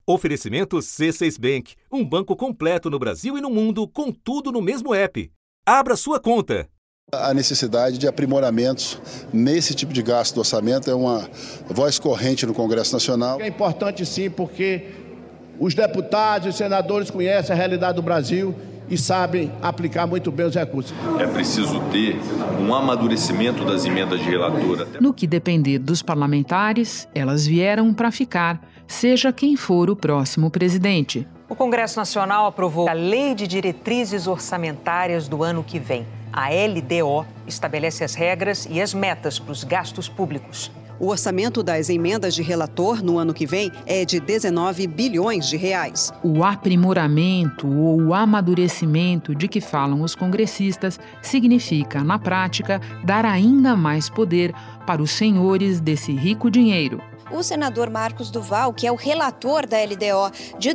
Oferecimento C6 Bank, um banco completo no Brasil e no mundo, com tudo no mesmo app. Abra sua conta. A necessidade de aprimoramentos nesse tipo de gasto do orçamento é uma voz corrente no Congresso Nacional. É importante sim, porque os deputados e senadores conhecem a realidade do Brasil e sabem aplicar muito bem os recursos. É preciso ter um amadurecimento das emendas de relator. No que depender dos parlamentares, elas vieram para ficar, seja quem for o próximo presidente. O Congresso Nacional aprovou a Lei de Diretrizes Orçamentárias do ano que vem. A LDO estabelece as regras e as metas para os gastos públicos. O orçamento das emendas de relator no ano que vem é de 19 bilhões de reais. O aprimoramento ou o amadurecimento de que falam os congressistas significa, na prática, dar ainda mais poder para os senhores desse rico dinheiro. O senador Marcos Duval, que é o relator da LDO de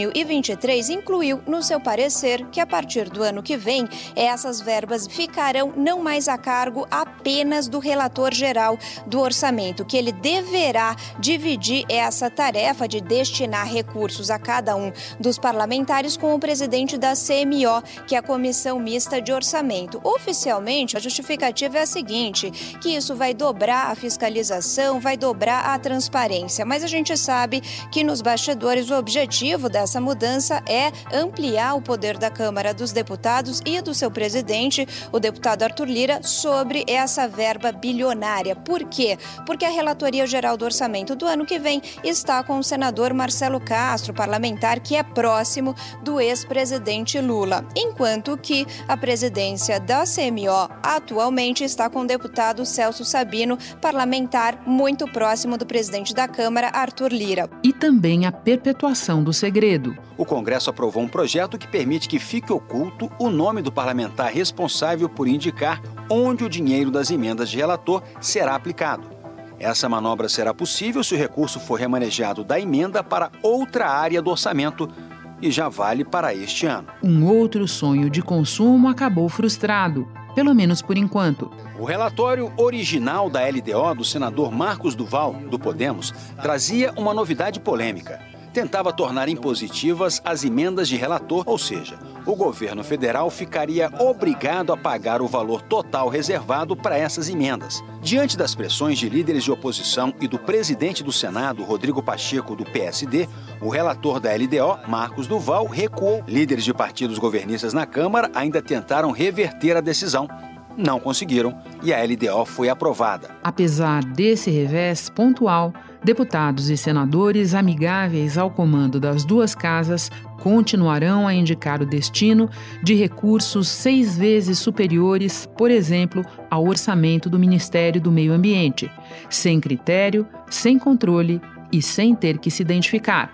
2023, incluiu no seu parecer que a partir do ano que vem, essas verbas ficarão não mais a cargo apenas do relator geral do orçamento, que ele deverá dividir essa tarefa de destinar recursos a cada um dos parlamentares com o presidente da CMO, que é a Comissão Mista de Orçamento. Oficialmente, a justificativa é a seguinte, que isso vai dobrar a fiscalização, vai dobrar a transparência, mas a gente sabe que nos bastidores o objetivo dessa mudança é ampliar o poder da Câmara dos Deputados e do seu presidente, o deputado Arthur Lira, sobre essa verba bilionária. Por quê? Porque a Relatoria Geral do Orçamento do ano que vem está com o senador Marcelo Castro, parlamentar que é próximo do ex-presidente Lula, enquanto que a presidência da CMO atualmente está com o deputado Celso Sabino, parlamentar muito próximo do presidente da Câmara, Arthur Lira. E também a perpetuação do segredo. O Congresso aprovou um projeto que permite que fique oculto o nome do parlamentar responsável por indicar onde o dinheiro das emendas de relator será aplicado. Essa manobra será possível se o recurso for remanejado da emenda para outra área do orçamento e já vale para este ano. Um outro sonho de consumo acabou frustrado, pelo menos por enquanto. O relatório original da LDO do senador Marcos Duval, do Podemos, trazia uma novidade polêmica. Tentava tornar impositivas as emendas de relator, ou seja, o governo federal ficaria obrigado a pagar o valor total reservado para essas emendas. Diante das pressões de líderes de oposição e do presidente do Senado, Rodrigo Pacheco, do PSD, o relator da LDO, Marcos Duval, recuou. Líderes de partidos governistas na Câmara ainda tentaram reverter a decisão. Não conseguiram e a LDO foi aprovada. Apesar desse revés pontual, deputados e senadores amigáveis ao comando das duas casas continuarão a indicar o destino de recursos 6 vezes superiores, por exemplo, ao orçamento do Ministério do Meio Ambiente, sem critério, sem controle e sem ter que se identificar.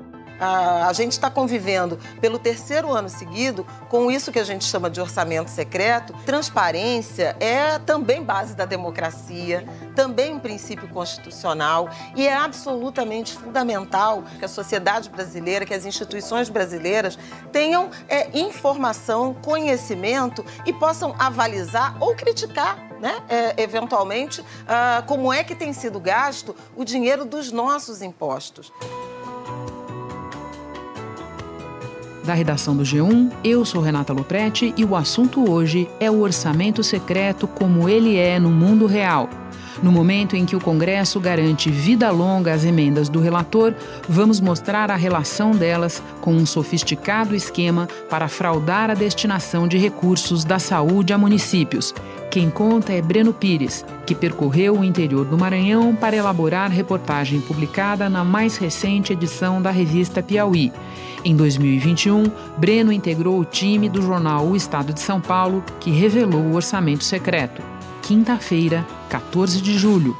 A gente está convivendo pelo 3º ano seguido com isso que a gente chama de orçamento secreto. Transparência é também base da democracia, também um princípio constitucional e é absolutamente fundamental que a sociedade brasileira, que as instituições brasileiras tenham informação, conhecimento e possam avalizar ou criticar, eventualmente, como é que tem sido gasto o dinheiro dos nossos impostos. Da redação do G1, eu sou Renata Lopretti e o assunto hoje é o orçamento secreto como ele é no mundo real. No momento em que o Congresso garante vida longa às emendas do relator, vamos mostrar a relação delas com um sofisticado esquema para fraudar a destinação de recursos da saúde a municípios. Quem conta é Breno Pires, que percorreu o interior do Maranhão para elaborar reportagem publicada na mais recente edição da revista Piauí. Em 2021, Breno integrou o time do jornal O Estado de São Paulo, que revelou o orçamento secreto. Quinta-feira, 14 de julho.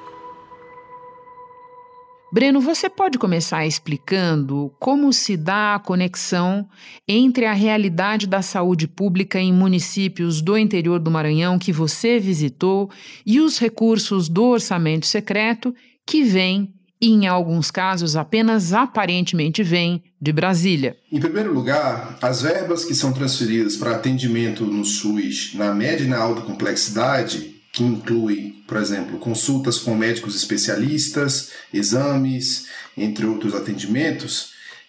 Breno, você pode começar explicando como se dá a conexão entre a realidade da saúde pública em municípios do interior do Maranhão que você visitou e os recursos do orçamento secreto que vêm, e em alguns casos apenas aparentemente vêm, de Brasília? Em primeiro lugar, as verbas que são transferidas para atendimento no SUS na média e na alta complexidade, que inclui, por exemplo, consultas com médicos especialistas, exames, entre outros atendimentos,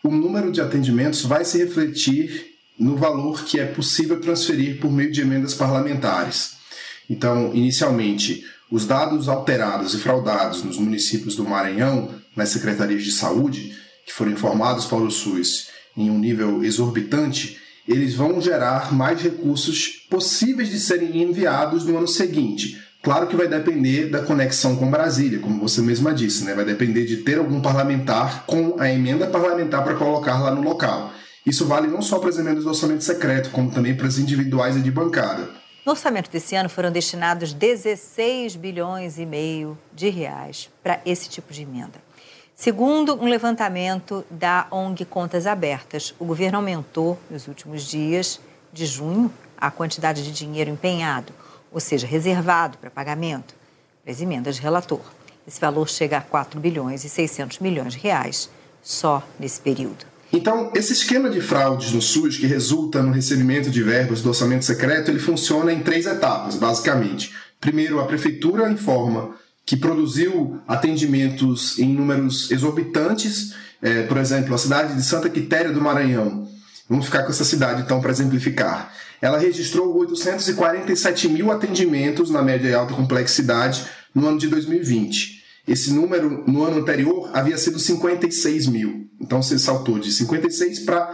o número de atendimentos vai se refletir no valor que é possível transferir por meio de emendas parlamentares. Então, inicialmente, os dados alterados e fraudados nos municípios do Maranhão, nas secretarias de saúde, que foram informados para o SUS em um nível exorbitante, eles vão gerar mais recursos possíveis de serem enviados no ano seguinte. Claro que vai depender da conexão com Brasília, como você mesma disse, né? Vai depender de ter algum parlamentar com a emenda parlamentar para colocar lá no local. Isso vale não só para as emendas do orçamento secreto, como também para as individuais e de bancada. No orçamento desse ano foram destinados 16 bilhões e meio de reais para esse tipo de emenda. Segundo um levantamento da ONG Contas Abertas, o governo aumentou nos últimos dias de junho a quantidade de dinheiro empenhado, ou seja, reservado para pagamento, para as emendas de relator. Esse valor chega a 4 bilhões e 600 milhões de reais só nesse período. Então, esse esquema de fraudes no SUS, que resulta no recebimento de verbas do orçamento secreto, ele funciona em 3 etapas, basicamente. Primeiro, a prefeitura informa que produziu atendimentos em números exorbitantes, por exemplo, a cidade de Santa Quitéria do Maranhão. Vamos ficar com essa cidade, então, para exemplificar. Ela registrou 847 mil atendimentos na média e alta complexidade no ano de 2020. Esse número, no ano anterior, havia sido 56 mil. Então, você saltou de 56 para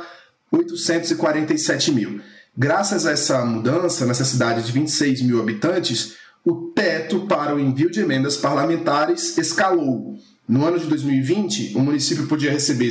847 mil. Graças a essa mudança, nessa cidade de 26 mil habitantes, o teto para o envio de emendas parlamentares escalou. No ano de 2020, o município podia receber R$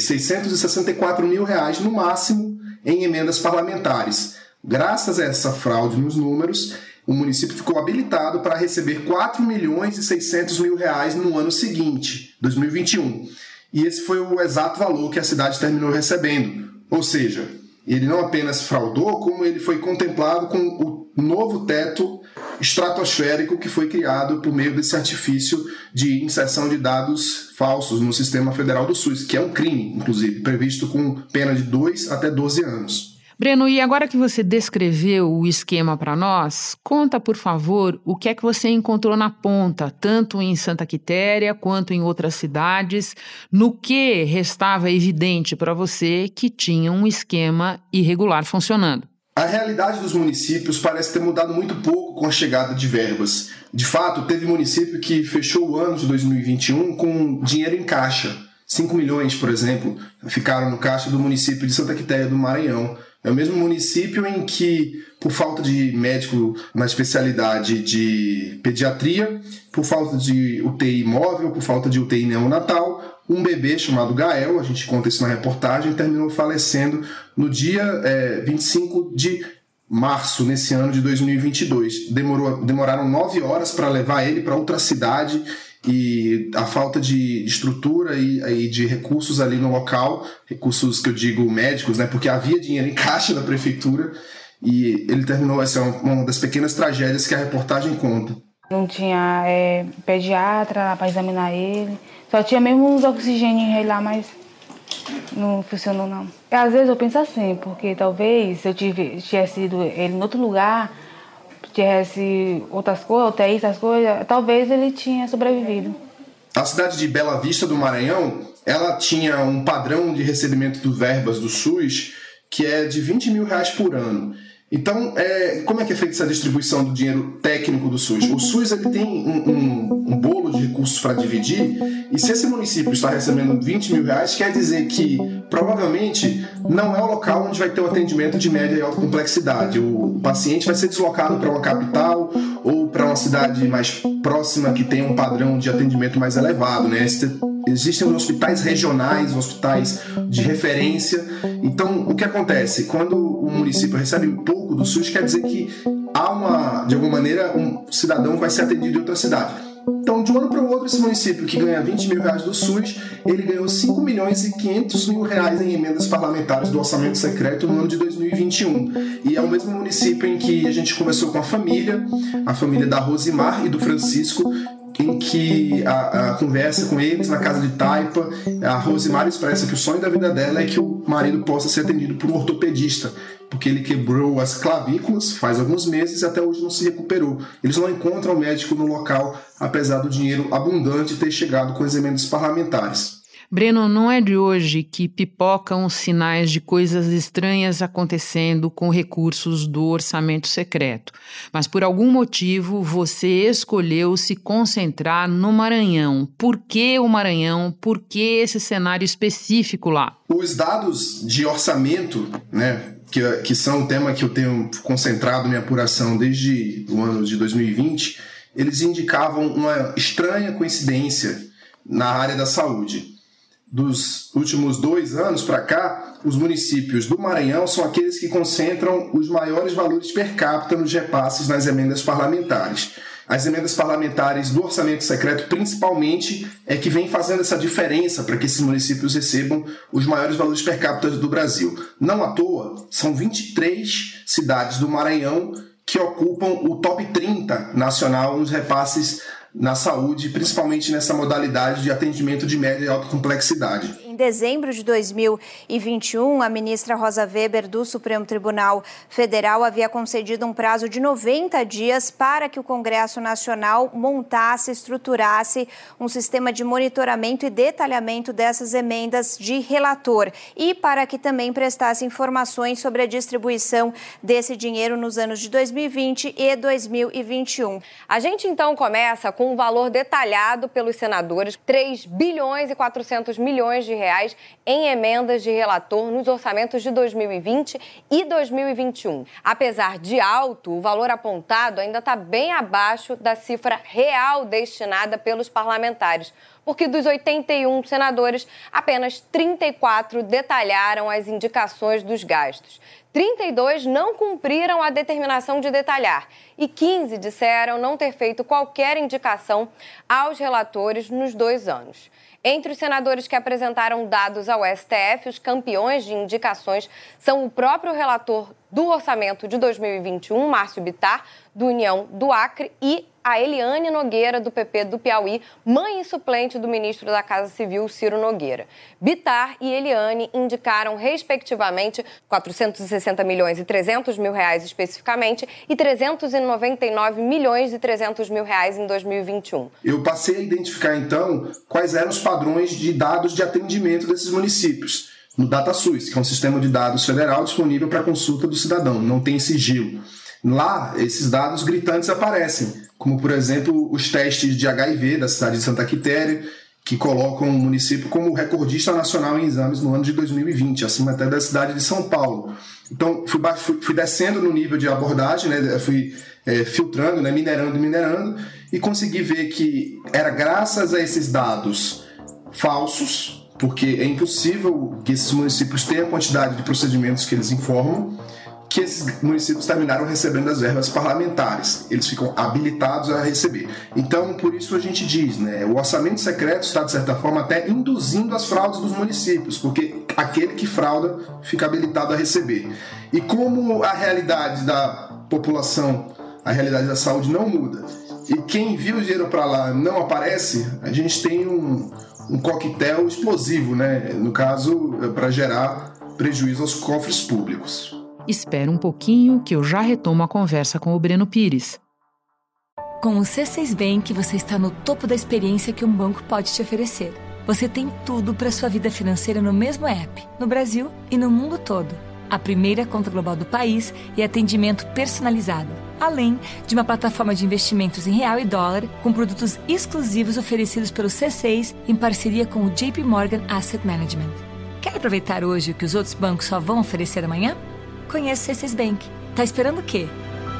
664 mil no máximo em emendas parlamentares. Graças a essa fraude nos números, o município ficou habilitado para receber R$ 4 milhões e 600 mil no ano seguinte, 2021. E esse foi o exato valor que a cidade terminou recebendo. Ou seja, ele não apenas fraudou, como ele foi contemplado com o novo teto estratosférico que foi criado por meio desse artifício de inserção de dados falsos no Sistema Federal do SUS, que é um crime, inclusive, previsto com pena de 2 até 12 anos. Breno, e agora que você descreveu o esquema para nós, conta, por favor, o que é que você encontrou na ponta, tanto em Santa Quitéria quanto em outras cidades, no que restava evidente para você que tinha um esquema irregular funcionando. A realidade dos municípios parece ter mudado muito pouco com a chegada de verbas. De fato, teve município que fechou o ano de 2021 com dinheiro em caixa. 5 milhões, por exemplo, ficaram no caixa do município de Santa Quitéria do Maranhão. É o mesmo município em que, por falta de médico na especialidade de pediatria, por falta de UTI móvel, por falta de UTI neonatal, um bebê chamado Gael, a gente conta isso na reportagem, terminou falecendo no dia 25 de março, nesse ano de 2022. Demoraram 9 horas para levar ele para outra cidade, e a falta de estrutura e de recursos ali no local, recursos que eu digo médicos, né, porque havia dinheiro em caixa da prefeitura, e ele terminou, essa é uma das pequenas tragédias que a reportagem conta. Não tinha pediatra lá para examinar ele, só tinha mesmo uns oxigênio lá, mas não funcionou não. Às vezes eu penso assim, porque talvez se eu tivesse ido ele em outro lugar, tivesse outras coisas, UTI, essas coisas, talvez ele tinha sobrevivido. A cidade de Bela Vista do Maranhão, ela tinha um padrão de recebimento de verbas do SUS que é de R$20 mil por ano. Então, como é que é feita essa distribuição do dinheiro técnico do SUS? O SUS ele tem um bolo de recursos para dividir, e se esse município está recebendo R$20 mil, quer dizer que provavelmente não é o local onde vai ter o atendimento de média e alta complexidade. O paciente vai ser deslocado para uma capital ou para uma cidade mais próxima que tenha um padrão de atendimento mais elevado, né? Existem os hospitais regionais, hospitais de referência. Então, o que acontece? Quando o município recebe um pouco do SUS, quer dizer que de alguma maneira, um cidadão vai ser atendido em outra cidade. Então, de um ano para o outro, esse município que ganha R$20 mil do SUS, ele ganhou R$5 milhões e 500 mil em emendas parlamentares do orçamento secreto no ano de 2021. E é o mesmo município em que a gente começou com a família da Rosimar e do Francisco, em que a conversa com eles na casa de Taipa, a Rosimar expressa que o sonho da vida dela é que o marido possa ser atendido por um ortopedista, porque ele quebrou as clavículas faz alguns meses e até hoje não se recuperou. Eles não encontram médico no local, apesar do dinheiro abundante ter chegado com as emendas parlamentares. Breno, não é de hoje que pipocam sinais de coisas estranhas acontecendo com recursos do orçamento secreto. Mas por algum motivo você escolheu se concentrar no Maranhão. Por que o Maranhão? Por que esse cenário específico lá? Os dados de orçamento, né, que são um tema que eu tenho concentrado minha apuração desde o ano de 2020, eles indicavam uma estranha coincidência na área da saúde. Dos últimos 2 anos para cá, os municípios do Maranhão são aqueles que concentram os maiores valores per capita nos repasses nas emendas parlamentares. As emendas parlamentares do orçamento secreto, principalmente, é que vem fazendo essa diferença para que esses municípios recebam os maiores valores per capita do Brasil. Não à toa, são 23 cidades do Maranhão que ocupam o top 30 nacional nos repasses na saúde, principalmente nessa modalidade de atendimento de média e alta complexidade. Em dezembro de 2021, a ministra Rosa Weber, do Supremo Tribunal Federal, havia concedido um prazo de 90 dias para que o Congresso Nacional montasse, estruturasse um sistema de monitoramento e detalhamento dessas emendas de relator e para que também prestasse informações sobre a distribuição desse dinheiro nos anos de 2020 e 2021. A gente então começa com um valor detalhado pelos senadores, 3 bilhões e 400 milhões de reais em emendas de relator nos orçamentos de 2020 e 2021. Apesar de alto, o valor apontado ainda está bem abaixo da cifra real destinada pelos parlamentares, porque dos 81 senadores, apenas 34 detalharam as indicações dos gastos. 32 não cumpriram a determinação de detalhar e 15 disseram não ter feito qualquer indicação aos relatores nos 2 anos. Entre os senadores que apresentaram dados ao STF, os campeões de indicações são o próprio relator do orçamento de 2021, Márcio Bittar, do União do Acre, e a Eliane Nogueira, do PP do Piauí, mãe e suplente do ministro da Casa Civil, Ciro Nogueira. Bittar e Eliane indicaram, respectivamente, 460 milhões e 300 mil reais especificamente e 399 milhões e 300 mil reais em 2021. Eu passei a identificar, então, quais eram os padrões de dados de atendimento desses municípios no DataSUS, que é um sistema de dados federal disponível para consulta do cidadão, não tem sigilo. Lá, esses dados gritantes aparecem, como, por exemplo, os testes de HIV da cidade de Santa Quitéria, que colocam o município como recordista nacional em exames no ano de 2020, acima até da cidade de São Paulo. Então, fui descendo no nível de abordagem, né, fui filtrando, né, minerando, e consegui ver que era graças a esses dados falsos, porque é impossível que esses municípios tenham a quantidade de procedimentos que eles informam, que esses municípios terminaram recebendo as verbas parlamentares. Eles ficam habilitados a receber. Então, por isso a gente diz, né, o orçamento secreto está, de certa forma, até induzindo as fraudes dos municípios, porque aquele que frauda fica habilitado a receber. E como a realidade da população, a realidade da saúde não muda, e quem envia o dinheiro para lá não aparece, a gente tem um coquetel explosivo, né, no caso, para gerar prejuízo aos cofres públicos. Espera um pouquinho que eu já retomo a conversa com o Breno Pires. Com o C6 Bank, você está no topo da experiência que um banco pode te oferecer. Você tem tudo para sua vida financeira no mesmo app, no Brasil e no mundo todo. A primeira conta global do país e atendimento personalizado, além de uma plataforma de investimentos em real e dólar com produtos exclusivos oferecidos pelo C6 em parceria com o JP Morgan Asset Management. Quer aproveitar hoje o que os outros bancos só vão oferecer amanhã? Conheça o C6 Bank. Tá esperando o quê?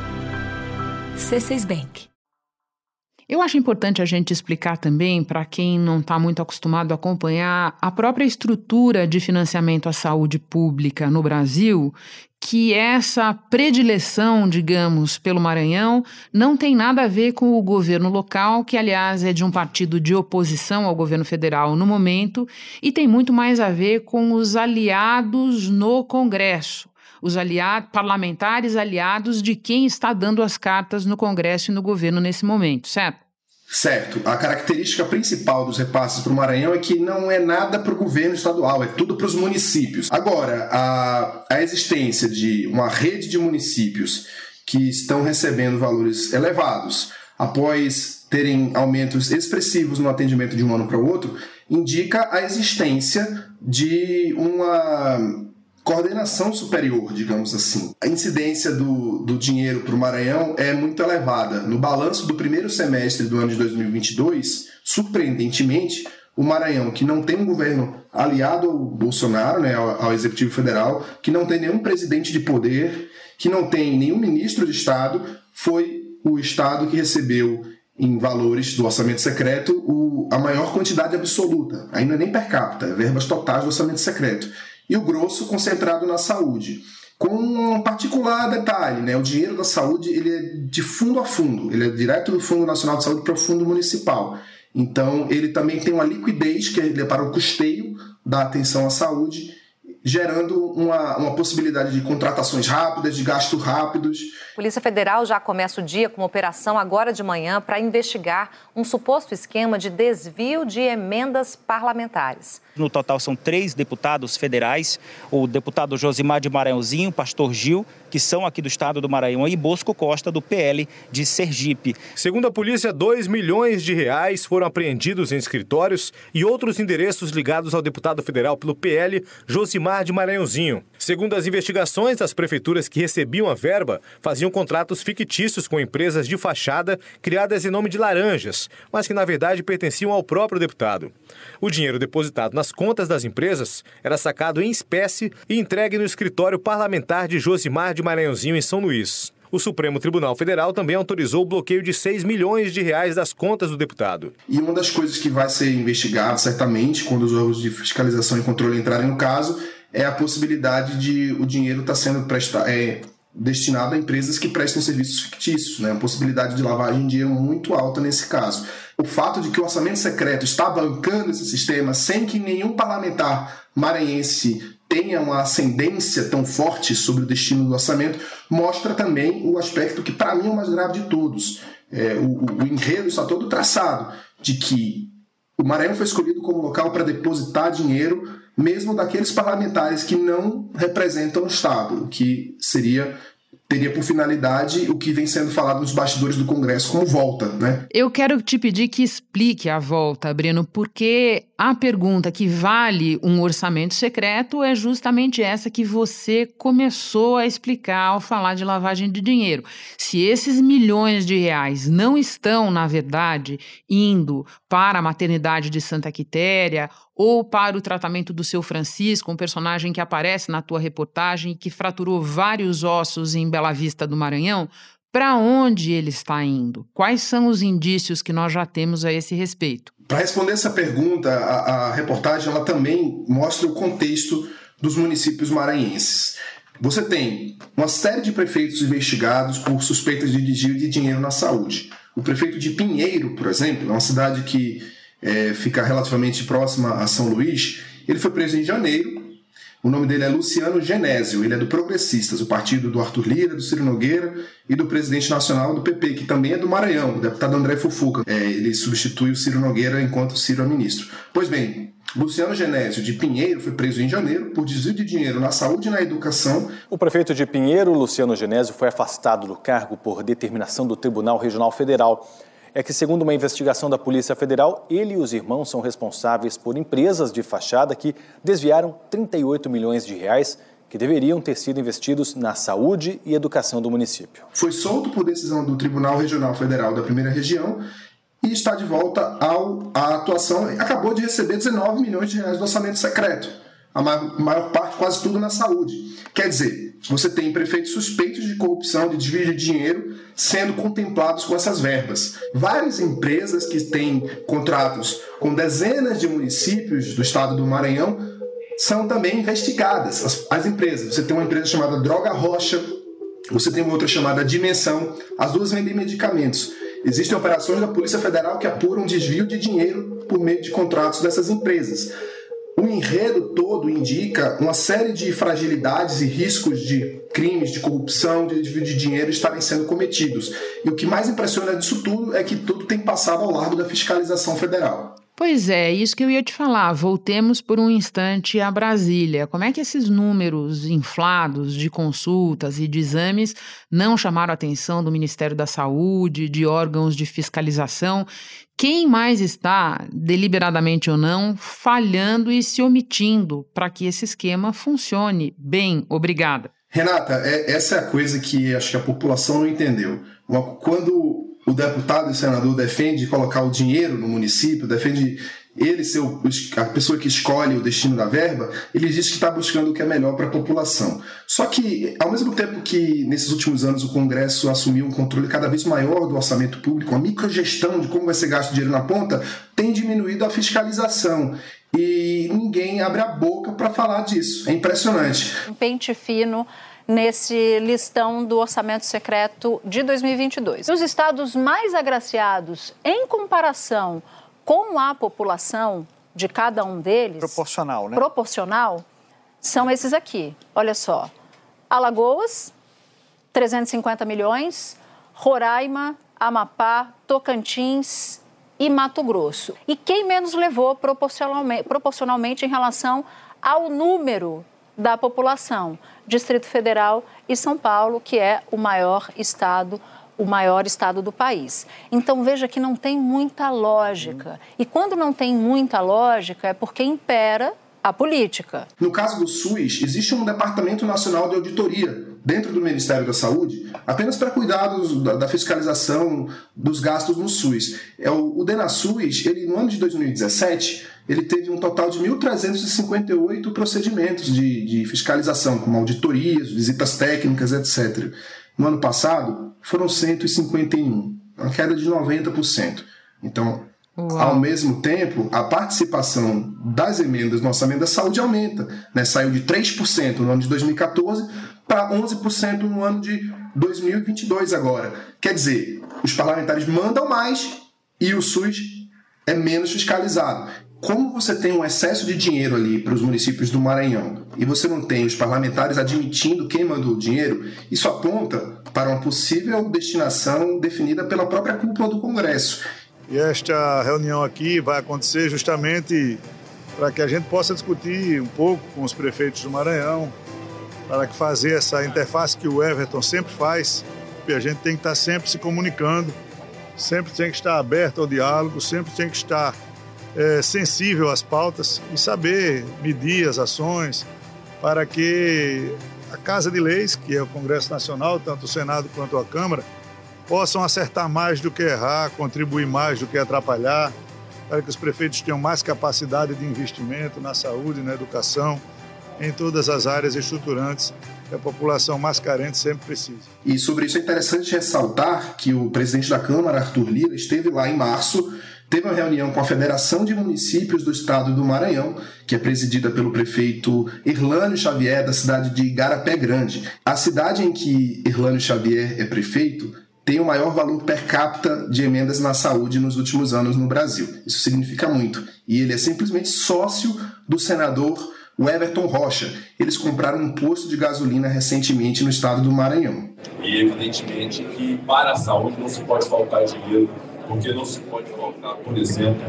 C6 Bank. Eu acho importante a gente explicar também, para quem não está muito acostumado a acompanhar, a própria estrutura de financiamento à saúde pública no Brasil, que essa predileção, digamos, pelo Maranhão não tem nada a ver com o governo local, que, aliás, é de um partido de oposição ao governo federal no momento, e tem muito mais a ver com os aliados no Congresso. Os parlamentares aliados de quem está dando as cartas no Congresso e no governo nesse momento, certo? Certo. A característica principal dos repasses para o Maranhão é que não é nada para o governo estadual, é tudo para os municípios. Agora, a existência de uma rede de municípios que estão recebendo valores elevados após terem aumentos expressivos no atendimento de um ano para o outro, indica a existência de uma coordenação superior, digamos assim. A incidência do dinheiro para o Maranhão é muito elevada. No balanço do primeiro semestre do ano de 2022, surpreendentemente, o Maranhão, que não tem um governo aliado ao Bolsonaro, né, ao Executivo Federal, que não tem nenhum presidente de poder, que não tem nenhum ministro de Estado, foi o Estado que recebeu, em valores do orçamento secreto, a maior quantidade absoluta, ainda nem per capita, verbas totais do orçamento secreto. E o grosso concentrado na saúde. Com um particular detalhe, né? O dinheiro da saúde ele é de fundo a fundo, ele é direto do Fundo Nacional de Saúde para o Fundo Municipal. Então, ele também tem uma liquidez que é para o custeio da atenção à saúde, gerando uma possibilidade de contratações rápidas, de gastos rápidos. A Polícia Federal já começa o dia com uma operação agora de manhã para investigar um suposto esquema de desvio de emendas parlamentares. No total, são 3 deputados federais, o deputado Josimar de Maranhãozinho, o pastor Gil, que são aqui do estado do Maranhão, e Bosco Costa, do PL de Sergipe. Segundo a polícia, R$2 milhões foram apreendidos em escritórios e outros endereços ligados ao deputado federal pelo PL, Josimar de Maranhãozinho. Segundo as investigações, as prefeituras que recebiam a verba faziam contratos fictícios com empresas de fachada criadas em nome de laranjas, mas que na verdade pertenciam ao próprio deputado. O dinheiro depositado nas contas das empresas era sacado em espécie e entregue no escritório parlamentar de Josimar de Maranhãozinho, em São Luís. O Supremo Tribunal Federal também autorizou o bloqueio de R$6 milhões das contas do deputado. E uma das coisas que vai ser investigada, certamente, quando os órgãos de fiscalização e controle entrarem no caso, é a possibilidade de o dinheiro estar sendo destinado a empresas que prestam serviços fictícios, né? Uma possibilidade de lavagem de dinheiro muito alta nesse caso. O fato de que o orçamento secreto está bancando esse sistema sem que nenhum parlamentar maranhense tenha uma ascendência tão forte sobre o destino do orçamento, mostra também o aspecto que, para mim, é o mais grave de todos. O enredo está todo traçado de que o Maranhão foi escolhido como local para depositar dinheiro, mesmo daqueles parlamentares que não representam o Estado, o que teria por finalidade o que vem sendo falado nos bastidores do Congresso como volta, né? Eu quero te pedir que explique a volta, Breno, porque a pergunta que vale um orçamento secreto é justamente essa que você começou a explicar ao falar de lavagem de dinheiro. Se esses milhões de reais não estão, na verdade, indo para a maternidade de Santa Quitéria ou para o tratamento do seu Francisco, um personagem que aparece na tua reportagem e que fraturou vários ossos em Bela Vista do Maranhão, para onde ele está indo? Quais são os indícios que nós já temos a esse respeito? Para responder essa pergunta, a reportagem ela também mostra o contexto dos municípios maranhenses. Você tem uma série de prefeitos investigados por suspeitas de desvio de dinheiro na saúde. O prefeito de Pinheiro, por exemplo, é uma cidade que fica relativamente próxima a São Luís, ele foi preso em janeiro. O nome dele é Luciano Genésio, ele é do Progressistas, o partido do Arthur Lira, do Ciro Nogueira e do presidente nacional do PP, que também é do Maranhão, o deputado André Fufuca. Ele substitui o Ciro Nogueira enquanto o Ciro é ministro. Pois bem, Luciano Genésio de Pinheiro foi preso em janeiro por desvio de dinheiro na saúde e na educação. O prefeito de Pinheiro, Luciano Genésio, foi afastado do cargo por determinação do Tribunal Regional Federal. É que, segundo uma investigação da Polícia Federal, ele e os irmãos são responsáveis por empresas de fachada que desviaram 38 milhões de reais que deveriam ter sido investidos na saúde e educação do município. Foi solto por decisão do Tribunal Regional Federal da Primeira Região e está de volta à atuação. Acabou de receber 19 milhões de reais do orçamento secreto. A maior parte, quase tudo na saúde. Quer dizer, você tem prefeitos suspeitos de corrupção, de desvio de dinheiro, sendo contemplados com essas verbas. Várias empresas que têm contratos com dezenas de municípios do estado do Maranhão são também investigadas. As empresas, você tem uma empresa chamada Droga Rocha, você tem uma outra chamada Dimensão, as duas vendem medicamentos. Existem operações da Polícia Federal que apuram desvio de dinheiro por meio de contratos dessas empresas. O enredo todo indica uma série de fragilidades e riscos de crimes, de corrupção, de desvio de dinheiro estarem sendo cometidos. E o que mais impressiona disso tudo é que tudo tem passado ao largo da fiscalização federal. Pois é, isso que eu ia te falar. Voltemos por um instante a Brasília. Como é que esses números inflados de consultas e de exames não chamaram a atenção do Ministério da Saúde, de órgãos de fiscalização? Quem mais está, deliberadamente ou não, falhando e se omitindo para que esse esquema funcione bem? Obrigada. Renata, essa é a coisa que acho que a população não entendeu. Quando o deputado e o senador defende colocar o dinheiro no município, defende ele ser a pessoa que escolhe o destino da verba, ele diz que está buscando o que é melhor para a população. Só que, ao mesmo tempo que nesses últimos anos o Congresso assumiu um controle cada vez maior do orçamento público, a microgestão de como vai ser gasto o dinheiro na ponta, tem diminuído a fiscalização. E ninguém abre a boca para falar disso. É impressionante. Um pente fino nesse listão do orçamento secreto de 2022. Os estados mais agraciados em comparação com a população de cada um deles... Proporcional, né? Proporcional, são esses aqui. Olha só. Alagoas, 350 milhões. Roraima, Amapá, Tocantins e Mato Grosso. E quem menos levou proporcionalmente em relação ao número da população? Distrito Federal e São Paulo, que é o maior estado do país. Então, veja que não tem muita lógica. E quando não tem muita lógica é porque impera a política. No caso do SUS, existe um Departamento Nacional de Auditoria dentro do Ministério da Saúde, apenas para cuidar da fiscalização dos gastos no SUS. O DenaSUS, no ano de 2017, ele teve um total de 1.358 procedimentos de fiscalização, como auditorias, visitas técnicas, etc. No ano passado, foram 151, uma queda de 90%. Então, ao mesmo tempo, a participação das emendas no orçamento da saúde aumenta, né? Saiu de 3% no ano de 2014 para 11% no ano de 2022 agora. Quer dizer, os parlamentares mandam mais e o SUS é menos fiscalizado. Como você tem um excesso de dinheiro ali para os municípios do Maranhão e você não tem os parlamentares admitindo quem mandou o dinheiro, isso aponta para uma possível destinação definida pela própria cúpula do Congresso. E esta reunião aqui vai acontecer justamente para que a gente possa discutir um pouco com os prefeitos do Maranhão, para que fazer essa interface que o Everton sempre faz, porque a gente tem que estar sempre se comunicando, sempre tem que estar aberto ao diálogo, sempre tem que estar sensível às pautas e saber medir as ações para que a Casa de Leis, que é o Congresso Nacional, tanto o Senado quanto a Câmara, possam acertar mais do que errar, contribuir mais do que atrapalhar, para que os prefeitos tenham mais capacidade de investimento na saúde, na educação, em todas as áreas estruturantes que a população mais carente sempre precisa. E sobre isso é interessante ressaltar que o presidente da Câmara, Arthur Lira, esteve lá em março, teve uma reunião com a Federação de Municípios do Estado do Maranhão, que é presidida pelo prefeito Irlânio Xavier, da cidade de Igarapé Grande. A cidade em que Irlânio Xavier é prefeito tem o maior valor per capita de emendas na saúde nos últimos anos no Brasil. Isso significa muito. E ele é simplesmente sócio do senador Everton Rocha. Eles compraram um posto de gasolina recentemente no estado do Maranhão. E evidentemente que para a saúde não se pode faltar dinheiro, porque não se pode faltar, por exemplo,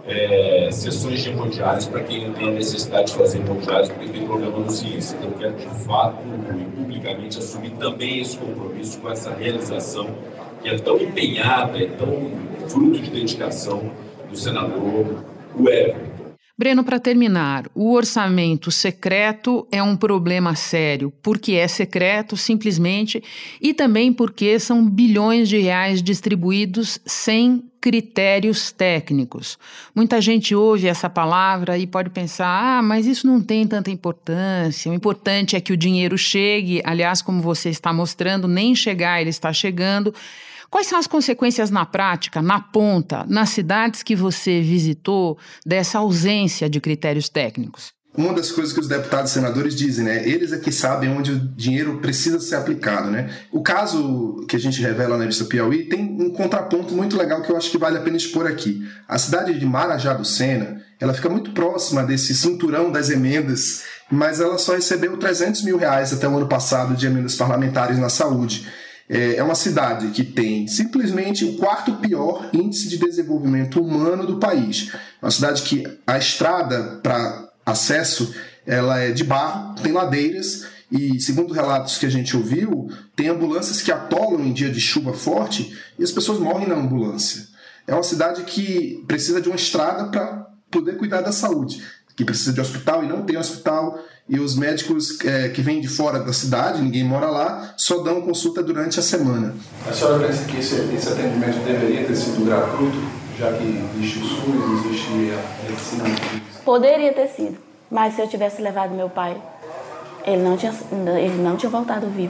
sessões de hemodiálise para quem não tem a necessidade de fazer hemodiálise porque tem problema nos rins. Então, eu quero, de fato, e publicamente assumir também esse compromisso com essa realização que é tão empenhada, é tão fruto de dedicação do senador Everton. Breno, para terminar, o orçamento secreto é um problema sério, porque é secreto simplesmente e também porque são bilhões de reais distribuídos sem critérios técnicos. Muita gente ouve essa palavra e pode pensar, mas isso não tem tanta importância, o importante é que o dinheiro chegue, aliás, como você está mostrando, nem chegar ele está chegando. Quais são as consequências na prática, na ponta, nas cidades que você visitou, dessa ausência de critérios técnicos? Uma das coisas que os deputados e senadores dizem, né? Eles é que sabem onde o dinheiro precisa ser aplicado, né? O caso que a gente revela na revista Piauí tem um contraponto muito legal que eu acho que vale a pena expor aqui. A cidade de Marajá do Sena, ela fica muito próxima desse cinturão das emendas, mas ela só recebeu R$300 mil até o ano passado de emendas parlamentares na saúde. é uma cidade que tem simplesmente o 4º pior índice de desenvolvimento humano do país. É uma cidade que a estrada para acesso ela é de barro, tem ladeiras e, segundo relatos que a gente ouviu, tem ambulâncias que atolam em dia de chuva forte e as pessoas morrem na ambulância. É uma cidade que precisa de uma estrada para poder cuidar da saúde, que precisa de hospital e não tem hospital, e os médicos que vêm de fora da cidade, ninguém mora lá, só dão consulta durante a semana. A senhora pensa que esse atendimento deveria ter sido gratuito, já que existe o SUS, existe a medicina? Poderia ter sido, mas se eu tivesse levado meu pai, ele não tinha voltado vivo.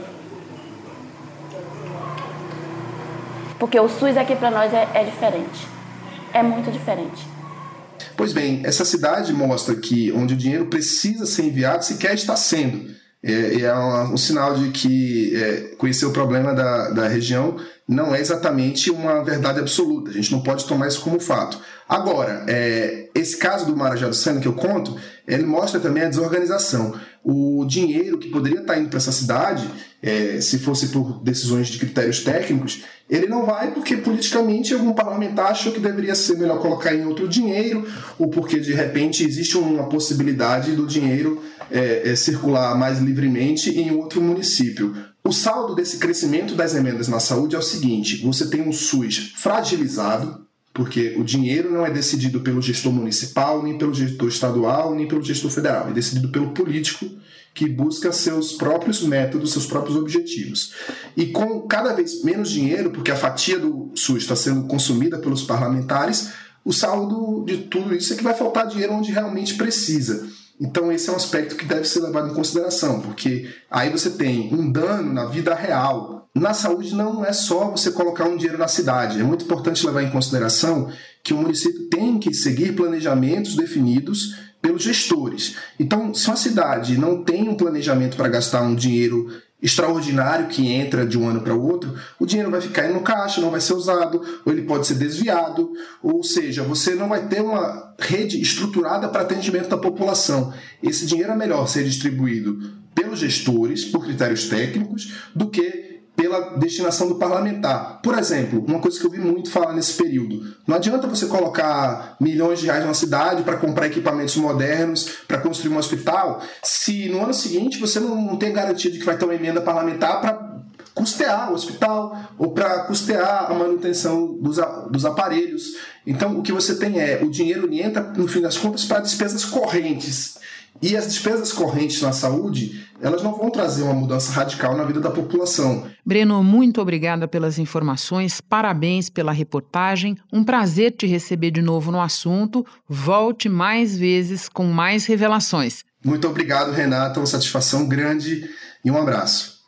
Porque o SUS aqui para nós é diferente, é muito diferente. Pois bem, essa cidade mostra que onde o dinheiro precisa ser enviado sequer está sendo. É um sinal de que conhecer o problema da região não é exatamente uma verdade absoluta. A gente não pode tomar isso como fato. Agora, esse caso do Marajá do Sena que eu conto, ele mostra também a desorganização. O dinheiro que poderia estar indo para essa cidade, se fosse por decisões de critérios técnicos, ele não vai porque politicamente algum parlamentar achou que deveria ser melhor colocar em outro dinheiro, ou porque de repente existe uma possibilidade do dinheiro circular mais livremente em outro município. O saldo desse crescimento das emendas na saúde é o seguinte: você tem um SUS fragilizado, porque o dinheiro não é decidido pelo gestor municipal, nem pelo gestor estadual, nem pelo gestor federal. É decidido pelo político que busca seus próprios métodos, seus próprios objetivos. E com cada vez menos dinheiro, porque a fatia do SUS está sendo consumida pelos parlamentares, o saldo de tudo isso é que vai faltar dinheiro onde realmente precisa. Então esse é um aspecto que deve ser levado em consideração, porque aí você tem um dano na vida real. Na saúde não é só você colocar um dinheiro na cidade, é muito importante levar em consideração que o município tem que seguir planejamentos definidos pelos gestores. Então, se uma cidade não tem um planejamento para gastar um dinheiro extraordinário que entra de um ano para o outro, o dinheiro vai ficar no caixa, não vai ser usado, ou ele pode ser desviado, ou seja, você não vai ter uma rede estruturada para atendimento da população. Esse dinheiro é melhor ser distribuído pelos gestores, por critérios técnicos, do que pela destinação do parlamentar. Por exemplo, uma coisa que eu vi muito falar nesse período: não adianta você colocar milhões de reais numa cidade para comprar equipamentos modernos, para construir um hospital, se no ano seguinte você não tem garantia de que vai ter uma emenda parlamentar para custear o hospital ou para custear a manutenção dos aparelhos. Então, o que você tem o dinheiro entra, no fim das contas, para despesas correntes. E as despesas correntes na saúde, elas não vão trazer uma mudança radical na vida da população. Breno, muito obrigada pelas informações, parabéns pela reportagem, um prazer te receber de novo no assunto. Volte mais vezes com mais revelações. Muito obrigado, Renata, uma satisfação grande e um abraço.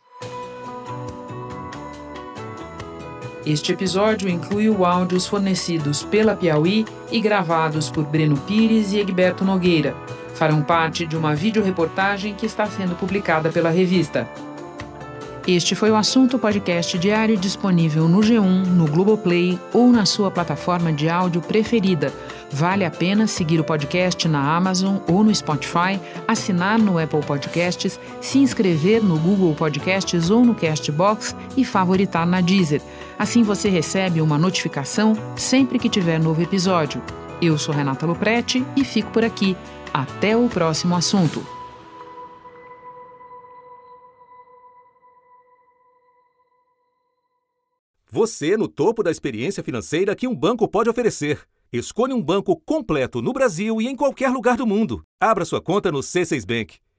Este episódio incluiu áudios fornecidos pela Piauí e gravados por Breno Pires e Egberto Nogueira. Farão parte de uma videoreportagem que está sendo publicada pela revista. Este foi o Assunto Podcast Diário, disponível no G1, no Globoplay ou na sua plataforma de áudio preferida. Vale a pena seguir o podcast na Amazon ou no Spotify, assinar no Apple Podcasts, se inscrever no Google Podcasts ou no Castbox e favoritar na Deezer. Assim você recebe uma notificação sempre que tiver novo episódio. Eu sou Renata Loprete e fico por aqui. Até o próximo assunto. Você no topo da experiência financeira que um banco pode oferecer. Escolha um banco completo no Brasil e em qualquer lugar do mundo. Abra sua conta no C6 Bank.